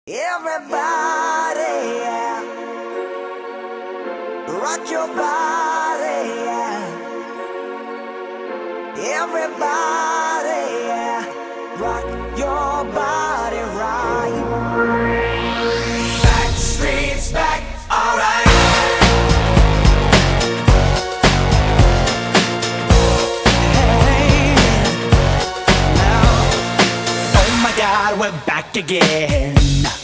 Everybody, yeah. Rock your body, yeah. Everybody, yeah. Rock your body right. Backstreet's back, alright. Hey, now, oh my God, we're back again.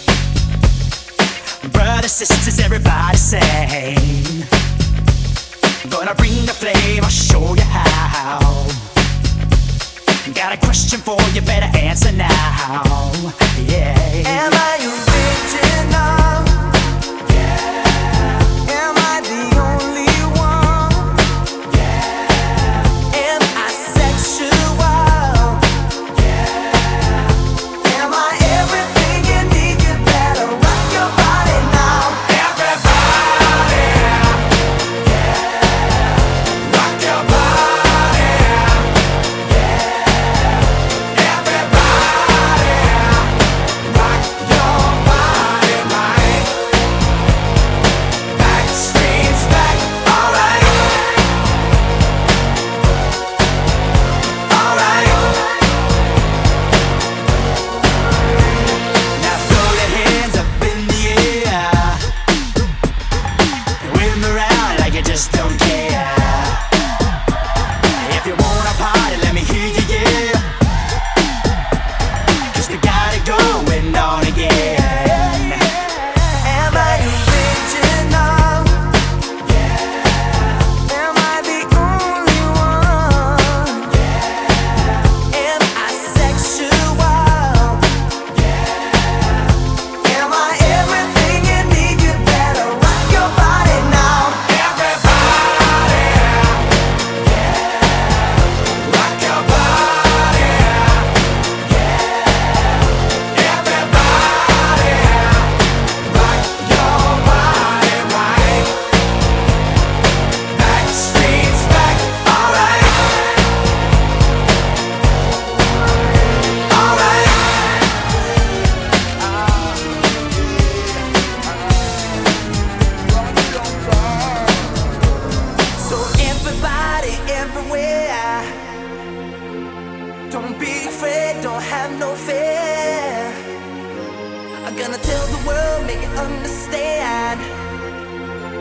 Brothers, sisters, everybody sing. Gonna bring the flame, I'll show you how. Got a question for you, better answer now. Yeah. Am I original? Yeah. Am I the only one? Yeah. Am I sexual? Yeah. Am I everything you need? You better rock your body now. Everybody, yeah. Rock your body, yeah. Everybody, rock your body right. Backstreet's back, alright. Alright. Now throw your hands up in the air. Wave 'em around like you just don't care. If you wanna party, let me hear you, yeah. 'Cause we got it going on again. Am I original? Yeah. Am I the only one? Yeah. Am I sexual? Yeah. Am I everything you need? You better rock your body now. Everybody, yeah. Rock your body, yeah. Everybody, rock your body right. Backstreet's back, alright. Alright. So everybody, everywhere, don't be afraid, don't have no fear. I'm gonna tell the world, make it understand.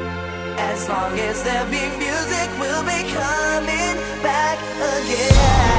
As long as there be music, we'll be coming back again.